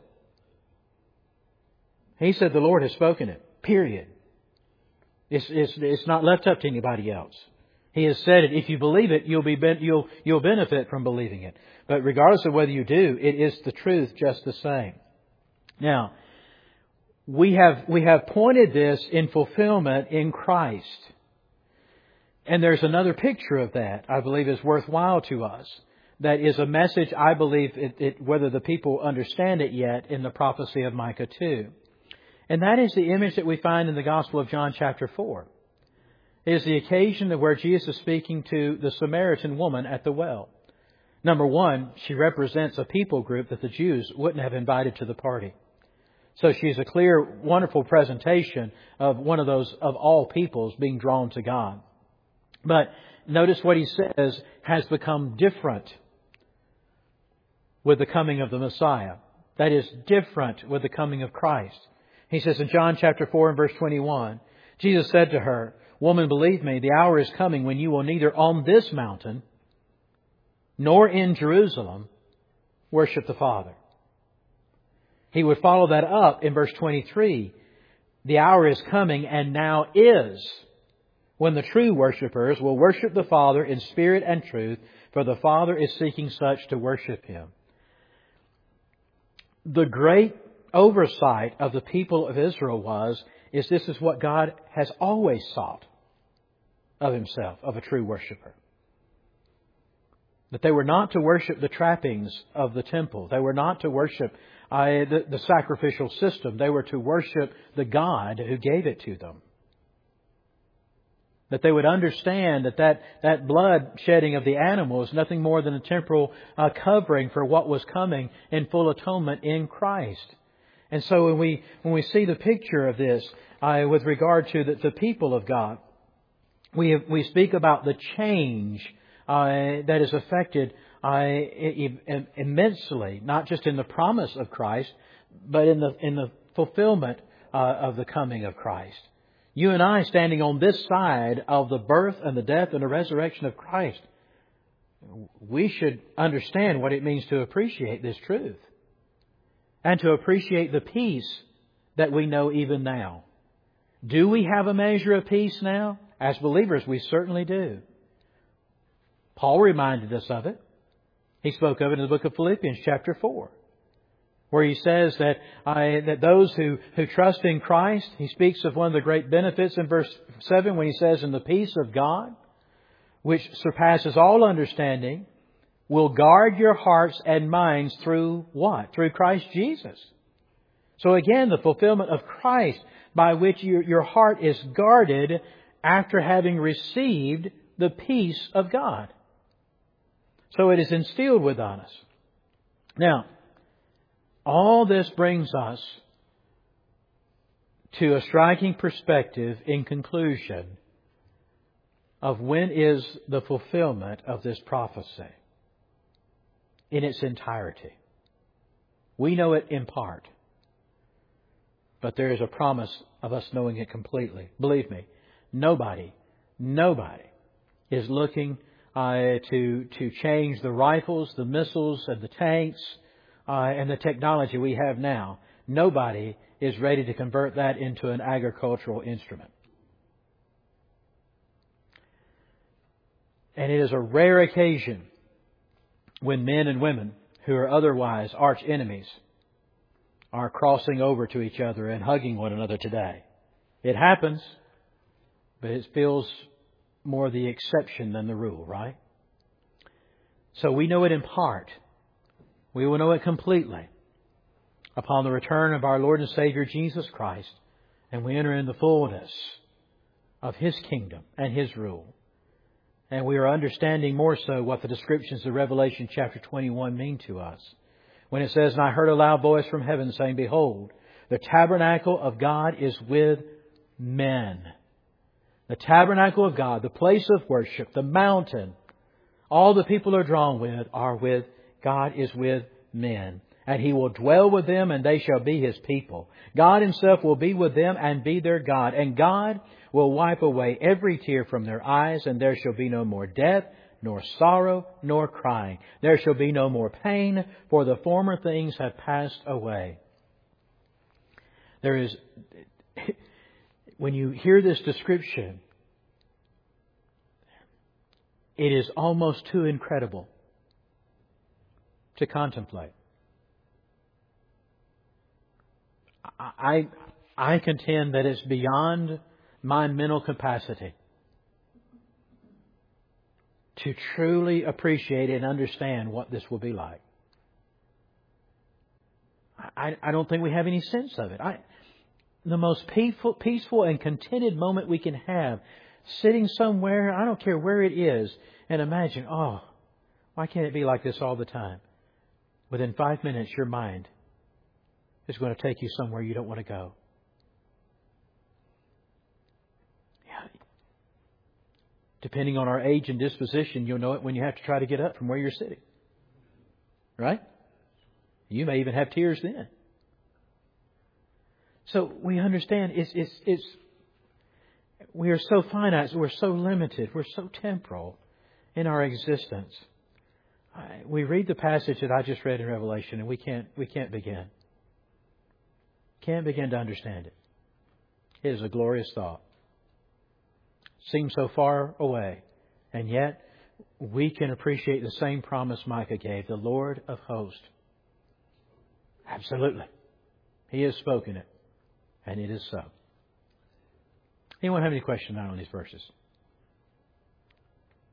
He said the Lord has spoken it. Period. It's not left up to anybody else. He has said it. If you believe it, you'll benefit from believing it. But regardless of whether you do, it is the truth just the same. Now, we have pointed this in fulfillment in Christ. And there's another picture of that I believe is worthwhile to us. That is a message, I believe, whether the people understand it yet, in the prophecy of Micah 2. And that is the image that we find in the Gospel of John chapter 4. It is the occasion of where Jesus is speaking to the Samaritan woman at the well. Number one, she represents a people group that the Jews wouldn't have invited to the party. So she's a clear, wonderful presentation of one of those, of all peoples, being drawn to God. But notice what he says has become different with the coming of the Messiah. That is different with the coming of Christ. He says in John chapter 4 and verse 21, Jesus said to her, "Woman, believe me, the hour is coming when you will neither on this mountain nor in Jerusalem worship the Father." He would follow that up in verse 23. The hour is coming and now is when the true worshippers will worship the Father in spirit and truth, for the Father is seeking such to worship Him. The great oversight of the people of Israel is this is what God has always sought of Himself, of a true worshipper. That they were not to worship the trappings of the temple. They were not to worship the sacrificial system. They were to worship the God who gave it to them. That they would understand that blood shedding of the animal is nothing more than a temporal covering for what was coming in full atonement in Christ. And so when we see the picture of this with regard to the people of God, we speak about the change that is affected immensely, not just in the promise of Christ, but in the fulfillment of the coming of Christ. You and I, standing on this side of the birth and the death and the resurrection of Christ, we should understand what it means to appreciate this truth and to appreciate the peace that we know even now. Do we have a measure of peace now? As believers, we certainly do. Paul reminded us of it. He spoke of it in the book of Philippians chapter 4. Where he says that those who trust in Christ, he speaks of one of the great benefits in verse 7 when he says, "And the peace of God, which surpasses all understanding, will guard your hearts and minds through what? Through Christ Jesus." So again, the fulfillment of Christ by which your heart is guarded after having received the peace of God. So it is instilled within us. Now, all this brings us to a striking perspective in conclusion of when is the fulfillment of this prophecy in its entirety. We know it in part, but there is a promise of us knowing it completely. Believe me, nobody is looking to change the rifles, the missiles, and the tanks, and the technology we have now. Nobody is ready to convert that into an agricultural instrument. And it is a rare occasion when men and women who are otherwise arch enemies are crossing over to each other and hugging one another today. It happens, but it feels more the exception than the rule, right? So we know it in part. We will know it completely upon the return of our Lord and Savior Jesus Christ, and we enter in the fullness of His kingdom and His rule. And we are understanding more so what the descriptions of Revelation chapter 21 mean to us. When it says, "And I heard a loud voice from heaven saying, Behold, the tabernacle of God is with men." The tabernacle of God, the place of worship, the mountain, all the people are drawn with are with God is with men. And He will dwell with them, and they shall be His people. God Himself will be with them and be their God. And God will wipe away every tear from their eyes, and there shall be no more death, nor sorrow, nor crying. There shall be no more pain, for the former things have passed away. When you hear this description, it is almost too incredible to contemplate. I contend that it's beyond my mental capacity to truly appreciate and understand what this will be like. I don't think we have any sense of it. The most peaceful and contented moment we can have, sitting somewhere, I don't care where it is, and imagine, oh, why can't it be like this all the time? Within 5 minutes, your mind is going to take you somewhere you don't want to go. Depending on our age and disposition, you'll know it when you have to try to get up from where you're sitting. Right? You may even have tears then. So we understand we are so finite, we're so limited, we're so temporal in our existence. We read the passage that I just read in Revelation, and we can't begin. Can't begin to understand it. It is a glorious thought. Seems so far away, and yet we can appreciate the same promise Micah gave, the Lord of hosts. Absolutely. He has spoken it, and it is so. Anyone have any questions on these verses?